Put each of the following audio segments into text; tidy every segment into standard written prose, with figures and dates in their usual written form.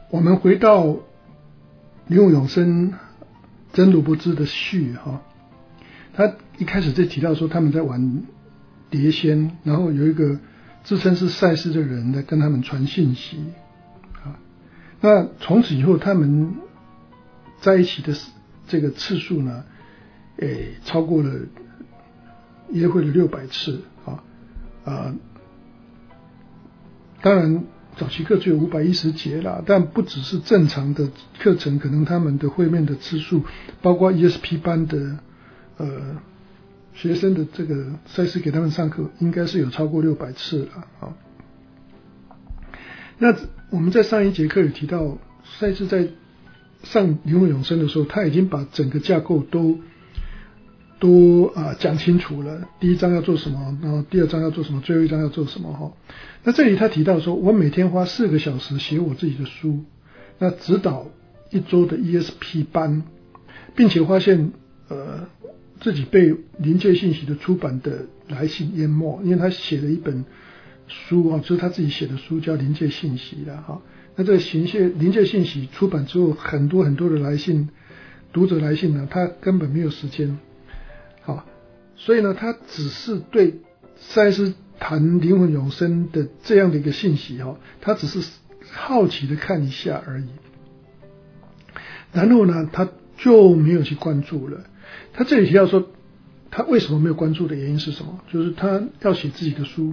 我们回到林武永生真如不知的序他一开始就提到说他们在玩碟仙，然后有一个自称是赛斯的人来跟他们传信息那从此以后他们在一起的这个次数呢超过了约会了600次当然早期课只有510节啦，但不只是正常的课程，可能他们的会面的次数，包括 ESP 班的学生的这个赛斯给他们上课，应该是有超过600次了那我们在上一节课有提到，赛斯在上灵魂永生的时候，他已经把整个架构都讲清楚了，第一章要做什么，然后第二章要做什么，最后一章要做什么那这里他提到说，我每天花4个小时写我自己的书，那指导1周的 ESP 班，并且发现自己被临界信息的出版的来信淹没，因为他写了一本书就是他自己写的书叫临界信息那这个临界信息出版之后，很多很多的来信，读者来信呢，他根本没有时间所以呢他只是对赛斯谈灵魂永生的这样的一个信息他只是好奇的看一下而已，然后呢他就没有去关注了。他这里提到说他为什么没有关注的原因是什么，就是他要写自己的书，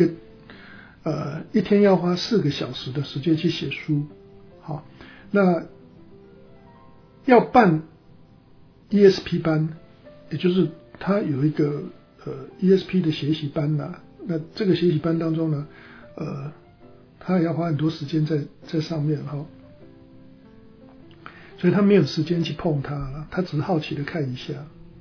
一天要花4个小时的时间去写书那要办 ESP 班，也就是他有一个ESP 的学习班那这个学习班当中呢他也要花很多时间在上面所以他没有时间去碰它了，他只是好奇的看一下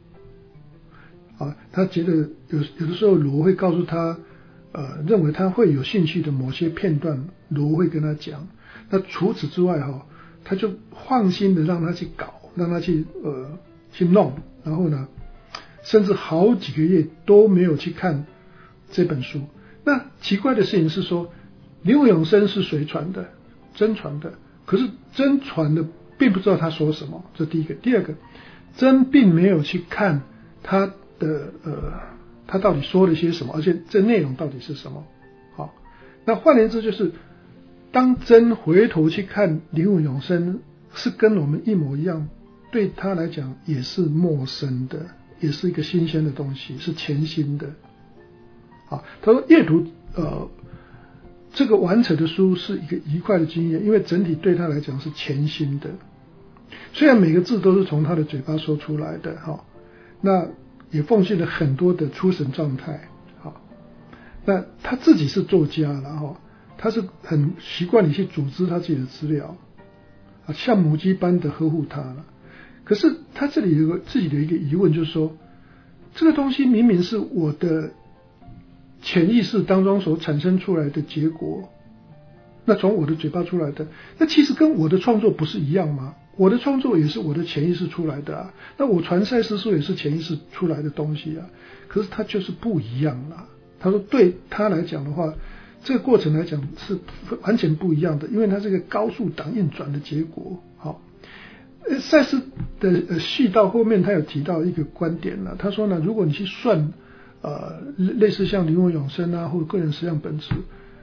他觉得有的时候罗会告诉他认为他会有兴趣的某些片段，罗会跟他讲，那除此之外他就放心的让他去搞，让他去弄，然后呢甚至好几个月都没有去看这本书。那奇怪的事情是说，灵魂永生是谁传的？真传的，可是真传的并不知道他说什么，这第一个。第二个，真并没有去看他的他到底说了些什么，而且这内容到底是什么那换言之，就是当真回头去看灵魂永生，是跟我们一模一样，对他来讲也是陌生的，也是一个新鲜的东西，是全新的他说阅读这个完成的书是一个愉快的经验，因为整体对他来讲是全新的，虽然每个字都是从他的嘴巴说出来的那也奉献了很多的出神状态那他自己是作家了他是很习惯你去组织他自己的资料像母鸡般的呵护他了。可是他这里有个自己的一个疑问，就是说这个东西明明是我的潜意识当中所产生出来的结果，那从我的嘴巴出来的，那其实跟我的创作不是一样吗？我的创作也是我的潜意识出来的那我传赛斯书也是潜意识出来的东西可是它就是不一样他说对他来讲的话，这个过程来讲是完全不一样的，因为它是个高速档运转的结果赛斯的序到后面他有提到一个观点他说如果你去算类似像灵魂永生或者个人实相本质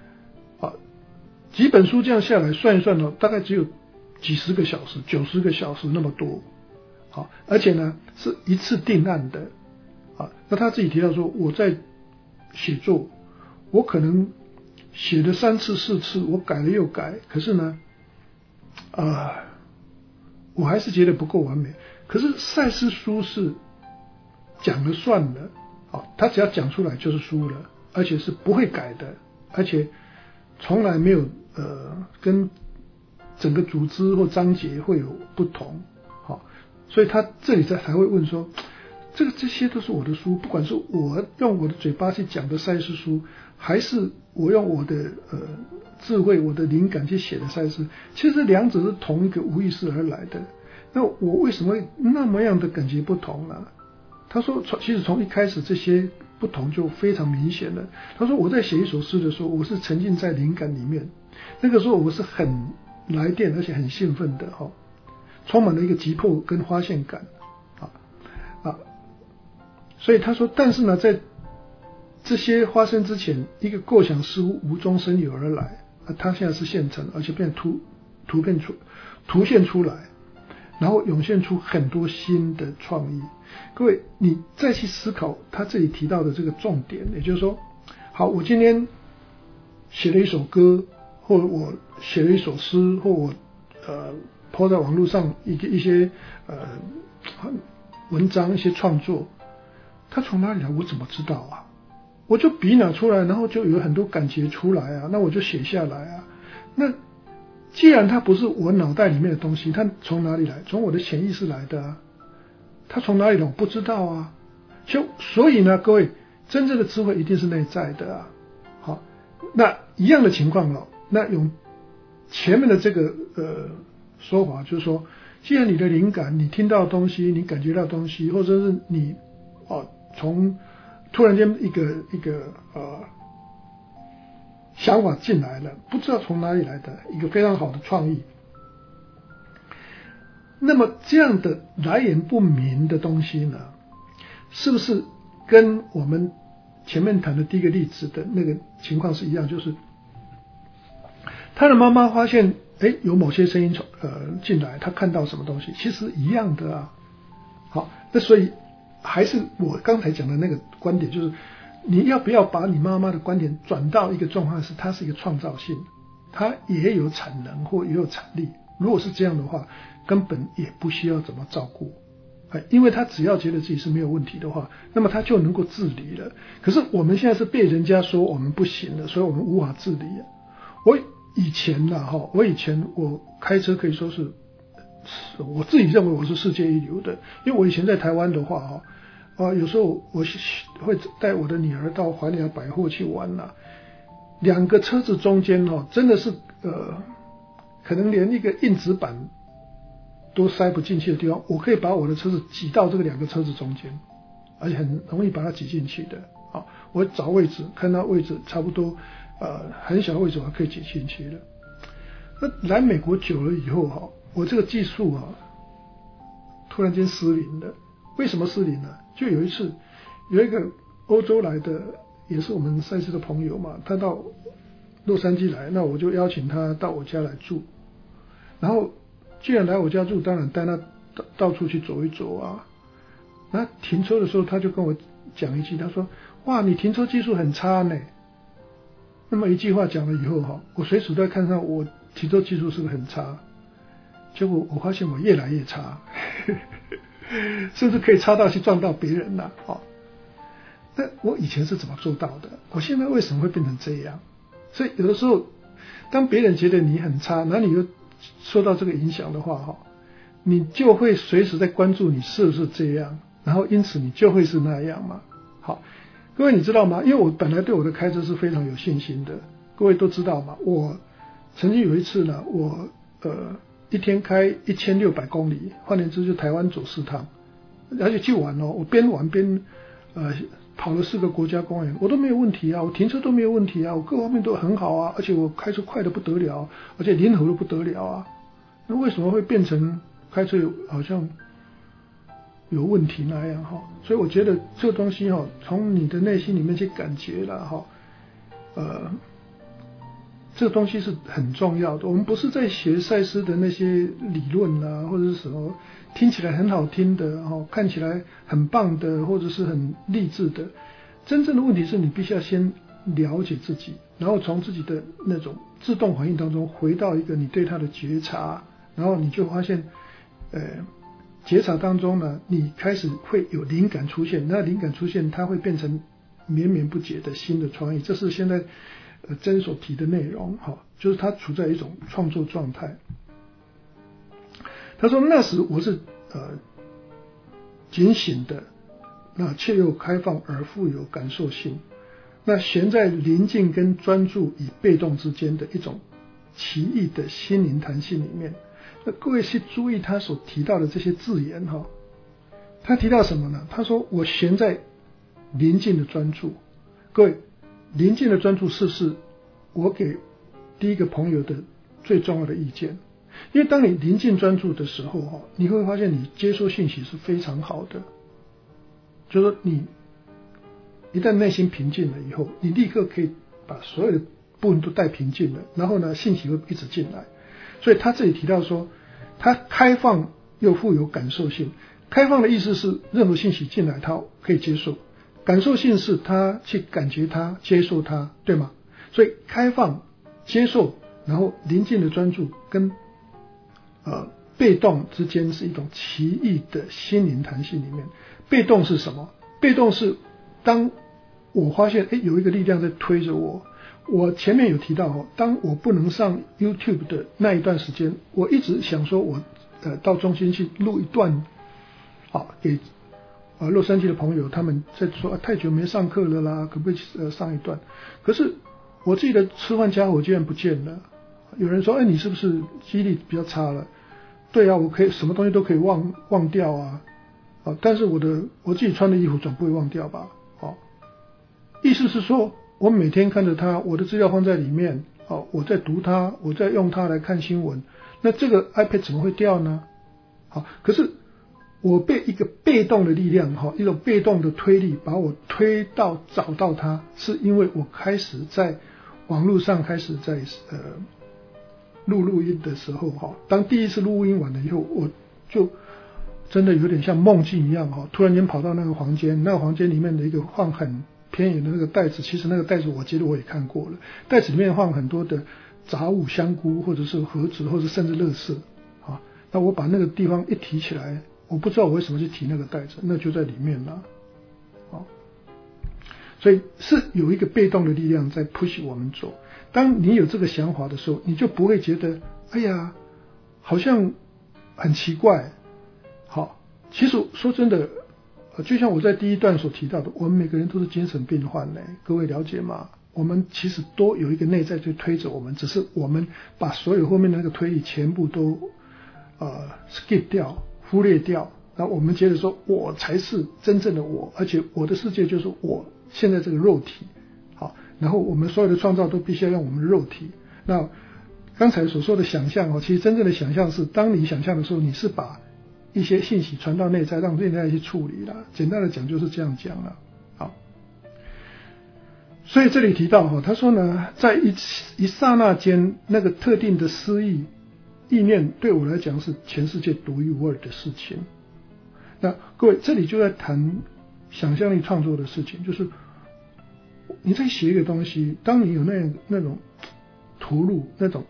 几本书这样下来算一算大概只有几十个小时90个小时那么多而且呢是一次定案的那他自己提到说，我在写作我可能写了3次4次，我改了又改，可是呢我还是觉得不够完美。可是赛斯书是讲了算的他只要讲出来就是书了，而且是不会改的，而且从来没有跟整个组织或章节会有不同所以他这里才会问说，这些都是我的书，不管是我用我的嘴巴去讲的赛斯书，还是我用我的智慧我的灵感去写的赛斯，其实两者是同一个无意识而来的，那我为什么会那么样的感觉不同呢？他说其实从一开始这些不同就非常明显了。他说我在写一首诗的时候，我是沉浸在灵感里面，那个时候我是很来电，而且很兴奋的充满了一个急迫跟发现感所以他说，但是呢，在这些发生之前，一个构想似乎无中生有而来他现在是现成，而且变凸现出来，然后涌现出很多新的创意。各位，你再去思考他这里提到的这个重点，也就是说，好，我今天写了一首歌，或我写了一首诗，或我抛在网络上一些文章，一些创作，它从哪里来？我怎么知道啊？我就笔拿出来，然后就有很多感觉出来啊，那我就写下来啊。那既然它不是我脑袋里面的东西，它从哪里来？从我的潜意识来的啊。它从哪里来？我不知道啊。所以呢，各位，真正的智慧一定是内在的啊。好，那一样的情况那用前面的这个说法，就是说，既然你的灵感，你听到东西，你感觉到东西，或者是你从突然间一个想法进来了，不知道从哪里来的一个非常好的创意，那么这样的来源不明的东西呢，是不是跟我们前面谈的第一个例子的那个情况是一样？就是他的妈妈发现有某些声音进来，他看到什么东西，其实一样的啊。好，那所以还是我刚才讲的那个观点，就是你要不要把你妈妈的观点转到一个状况，是它是一个创造性，它也有产能或也有产力。如果是这样的话，根本也不需要怎么照顾，因为他只要觉得自己是没有问题的话，那么他就能够自理了。可是我们现在是被人家说我们不行了，所以我们无法自理。我以前我开车可以说是我自己认为我是世界一流的，因为我以前在台湾的话有时候我会带我的女儿到环联百货去玩两个车子中间真的是可能连一个硬纸板都塞不进去的地方，我可以把我的车子挤到这个两个车子中间，而且很容易把它挤进去的。我找位置，看到位置差不多很小的位置我可以挤进去的。那来美国久了以后我这个技术突然间失灵了。为什么失灵呢？就有一次有一个欧洲来的，也是我们赛事的朋友嘛，他到洛杉矶来，那我就邀请他到我家来住。然后既然来我家住，当然带他到处去走一走啊。那停车的时候他就跟我讲一句，他说：哇，你停车技术很差呢。那么一句话讲了以后我随时都在看上我停车技术是不是很差。结果我发现我越来越差甚至可以差到去撞到别人了那我以前是怎么做到的？我现在为什么会变成这样？所以有的时候当别人觉得你很差，那你又受到这个影响的话你就会随时在关注你是不是这样，然后因此你就会是那样嘛。好，各位你知道吗？因为我本来对我的开车是非常有信心的，各位都知道嘛。我曾经有一次呢，我一天开1600公里，换言之就台湾走4趟，而且去玩我边玩边跑了4个国家公园，我都没有问题啊，我停车都没有问题啊，我各方面都很好啊，而且我开车快得不得了，而且灵活得不得了啊。那为什么会变成开车好像有问题那样所以我觉得这个东西从你的内心里面去感觉了这个东西是很重要的。我们不是在学赛斯的那些理论或者是什么听起来很好听的看起来很棒的，或者是很励志的。真正的问题是你必须要先了解自己，然后从自己的那种自动反应当中回到一个你对它的觉察，然后你就发现觉察当中呢，你开始会有灵感出现，那灵感出现它会变成绵绵不绝的新的创意。这是现在真所提的内容就是他处在一种创作状态。他说那时我是警醒的，那却又开放而富有感受性，那悬在宁静跟专注与被动之间的一种奇异的心灵弹性里面。那各位去注意他所提到的这些字眼他提到什么呢？他说我悬在宁静的专注。各位，宁静的专注是我给第一个朋友的最重要的意见。因为当你临近专注的时候，你会发现你接收信息是非常好的，就是说你一旦内心平静了以后，你立刻可以把所有的部分都带平静了，然后呢，信息会一直进来。所以他这里提到说，他开放又富有感受性。开放的意思是任何信息进来他可以接受，感受性是他去感觉它、接受它，对吗？所以开放、接受，然后临近的专注跟被动之间是一种奇异的心灵弹性里面。被动是什么？被动是当我发现有一个力量在推着我。我前面有提到当我不能上 YouTube 的那一段时间，我一直想说我到中心去录一段给洛杉矶的朋友，他们在说太久没上课了啦，可不可以上一段？可是我自己的吃饭家伙居然不见了。有人说你是不是记忆力比较差了？对啊，我可以什么东西都可以忘掉啊，但是我自己穿的衣服总不会忘掉吧？意思是说我每天看着它，我的资料放在里面，我在读它，我在用它来看新闻，那这个 iPad 怎么会掉呢？可是我被一个被动的力量，一种被动的推力把我推到找到它，是因为我开始在网络上开始在录音的时候，当第一次录音完了以后，我就真的有点像梦境一样，突然间跑到那个房间，那个房间里面的一个放很偏远的那个袋子，其实那个袋子我记得我也看过了，袋子里面放很多的杂物，香菇或者是盒子或者甚至垃圾，那我把那个地方一提起来，我不知道我为什么去提那个袋子，那就在里面了，所以是有一个被动的力量在 push 我们走。当你有这个想法的时候，你就不会觉得哎呀好像很奇怪。其实说真的，就像我在第一段所提到的，我们每个人都是精神病患呢，各位了解吗？我们其实都有一个内在在推着我们，只是我们把所有后面的那个推力全部都skip 掉，忽略掉，那我们觉得说我才是真正的我，而且我的世界就是我现在这个肉体。然后我们所有的创造都必须要用我们的肉体。那刚才所说的想象，其实真正的想象是当你想象的时候，你是把一些信息传到内在，让内在去处理了。简单的讲就是这样讲了。所以这里提到他说呢，在一刹那间，那个特定的思意念对我来讲是全世界独一无二的事情。那各位这里就在谈想象力创作的事情，就是你在写一个东西，当你有那种投入，那种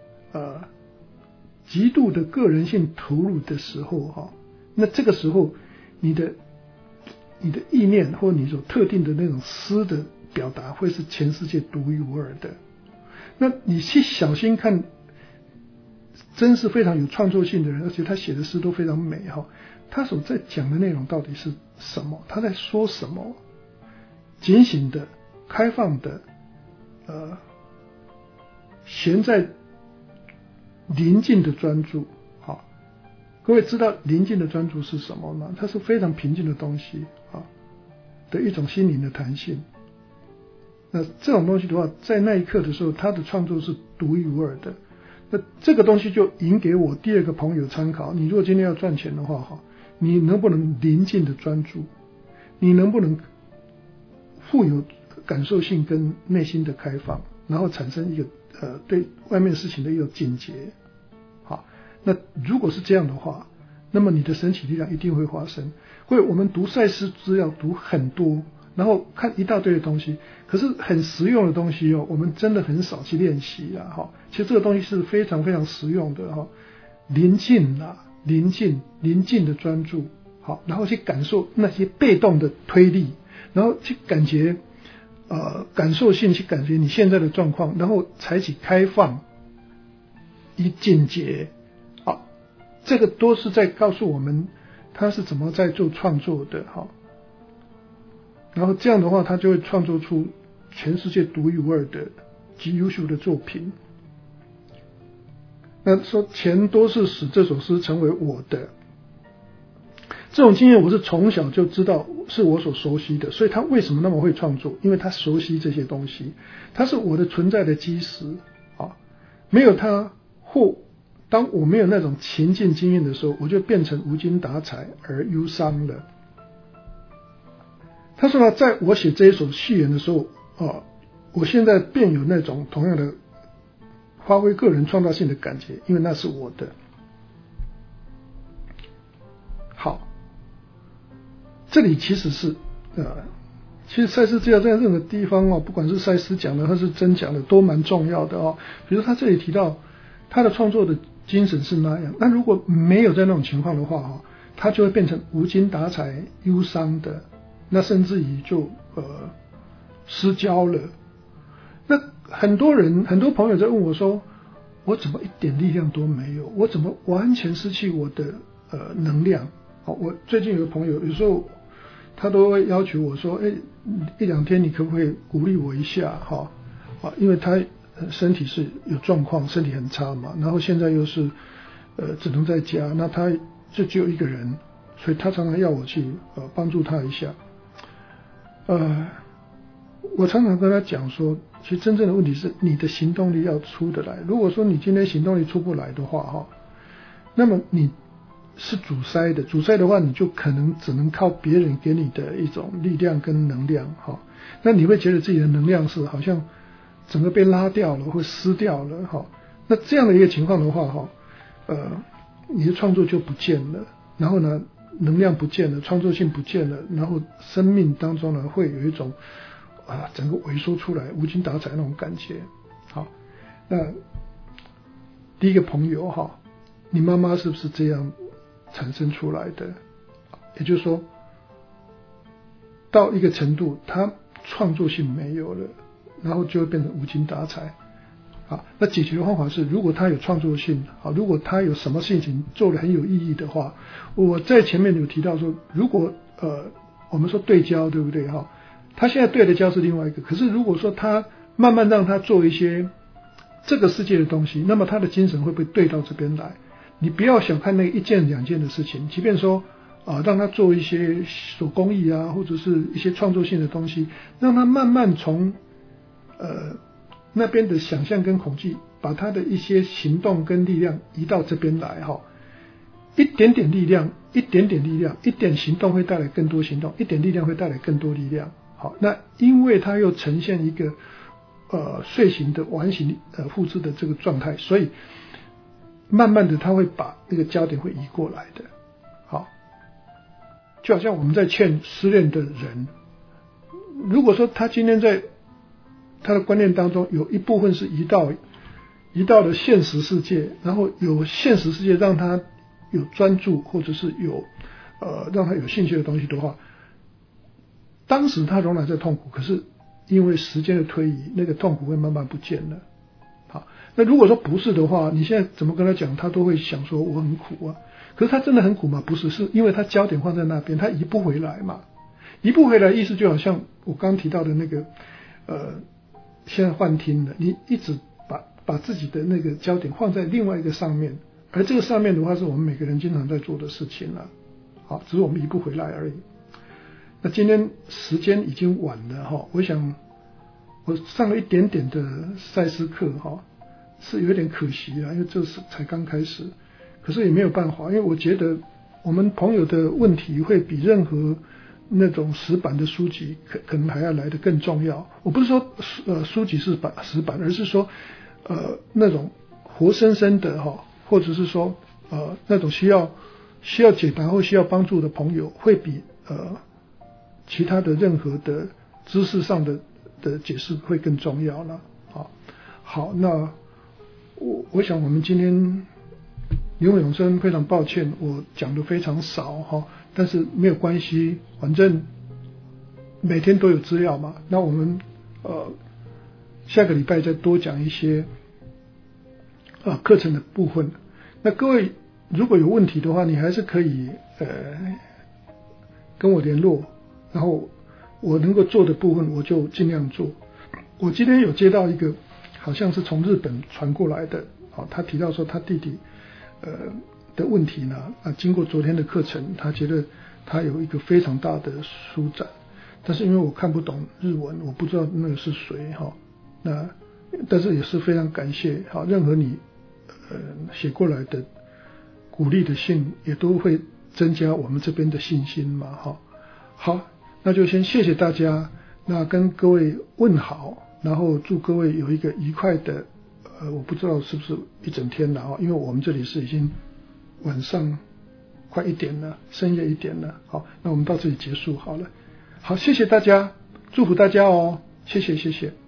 极度的个人性投入的时候，那这个时候你的意念或你所特定的那种诗的表达会是全世界独一无二的。那你去小心看，真是非常有创作性的人，而且他写的诗都非常美，他所在讲的内容到底是什么？他在说什么？警醒的、开放的、闲在临近的专注。各位知道临近的专注是什么吗？它是非常平静的东西的一种心灵的弹性。那这种东西的话，在那一刻的时候，他的创作是独一无二的。那这个东西就引给我第二个朋友参考。你如果今天要赚钱的话，你能不能临近的专注？你能不能富有感受性跟内心的开放，然后产生一个对外面事情的一个警觉？那如果是这样的话，那么你的神奇力量一定会发生。所以我们读赛事资料读很多，然后看一大堆的东西，可是很实用的东西我们真的很少去练习啦。其实这个东西是非常非常实用的临近的专注，然后去感受那些被动的推力，然后去感觉感受性去感觉你现在的状况，然后采取开放以警觉。这个都是在告诉我们他是怎么在做创作的。然后这样的话他就会创作出全世界独一无二的极优秀的作品。那说钱多是使这首诗成为我的，这种经验我是从小就知道是我所熟悉的。所以他为什么那么会创作？因为他熟悉这些东西，他是我的存在的基石。 没有他，或当我没有那种情境经验的时候，我就变成无精打采而忧伤了。他说呢，在我写这一首序言的时候，我现在便有那种同样的发挥个人创造性的感觉，因为那是我的。好，这里其实是其实赛斯资料在任何地方不管是赛斯讲的还是真讲的都蛮重要的比如他这里提到他的创作的精神是那样，那如果没有在那种情况的话他就会变成无精打采忧伤的，那甚至于就失焦了。那很多朋友在问我说，我怎么一点力量都没有，我怎么完全失去我的能量。我最近有个朋友有时候他都会要求我说一两天你可不可以鼓励我一下因为他身体是有状况，身体很差嘛，然后现在又是只能在家，那他就只有一个人，所以他常常要我去帮助他一下。我常常跟他讲说，其实真正的问题是你的行动力要出得来。如果说你今天行动力出不来的话那么你是阻塞的话，你就可能只能靠别人给你的一种力量跟能量那你会觉得自己的能量是好像整个被拉掉了或失掉了那这样的一个情况的话你的创作就不见了，然后呢能量不见了，创作性不见了，然后生命当中呢会有一种整个萎缩出来无精打采那种感觉。好，那第一个朋友你妈妈是不是这样产生出来的？也就是说到一个程度她创作性没有了，然后就会变成无精打采。那解决的方法是，如果他有创作性如果他有什么事情做得很有意义的话，我在前面有提到说，如果我们说对焦对不对他现在对的焦是另外一个，可是如果说他慢慢让他做一些这个世界的东西，那么他的精神会不会对到这边来？你不要小看那一件两件的事情，即便说让他做一些手工艺或者是一些创作性的东西，让他慢慢从那边的想象跟恐惧，把他的一些行动跟力量移到这边来一点点力量，一点点力量，一点行动会带来更多行动，一点力量会带来更多力量。好，那因为它又呈现一个遂行的完形复制的这个状态，所以慢慢的他会把那个焦点会移过来的。好，就好像我们在劝失恋的人，如果说他今天在他的观念当中有一部分是移到了现实世界，然后有现实世界让他有专注或者是有让他有兴趣的东西的话，当时他仍然在痛苦，可是因为时间的推移，那个痛苦会慢慢不见了。好，那如果说不是的话，你现在怎么跟他讲，他都会想说我很苦可是他真的很苦吗？不是，是因为他焦点放在那边，他移不回来嘛。移不回来意思就好像我刚刚提到的那个现在幻听了，你一直把自己的那个焦点放在另外一个上面，而这个上面的话是我们每个人经常在做的事情好，只是我们移不回来而已。那今天时间已经晚了我想我上了一点点的赛斯课是有点可惜因为这是才刚开始，可是也没有办法，因为我觉得我们朋友的问题会比任何那种死板的书籍可能还要来得更重要。我不是说书籍是死板，而是说那种活生生的或者是说那种需要解答或需要帮助的朋友，会比其他的任何的知识上的解释会更重要了。好，那我想我们今天灵魂永生非常抱歉我讲的非常少但是没有关系，反正每天都有资料嘛。那我们下个礼拜再多讲一些课程的部分。那各位如果有问题的话，你还是可以跟我联络，然后我能够做的部分我就尽量做。我今天有接到一个好像是从日本传过来的他提到说他弟弟的问题呢经过昨天的课程，他觉得他有一个非常大的舒展，但是因为我看不懂日文，我不知道那个是谁那但是也是非常感谢，好，任何你写过来的鼓励的信，也都会增加我们这边的信心嘛，哈。好，那就先谢谢大家，那跟各位问好，然后祝各位有一个愉快的，我不知道是不是一整天了啊，因为我们这里是已经晚上快1点了，深夜1点了。好，那我们到这里结束好了。好，谢谢大家，祝福大家哦，谢谢。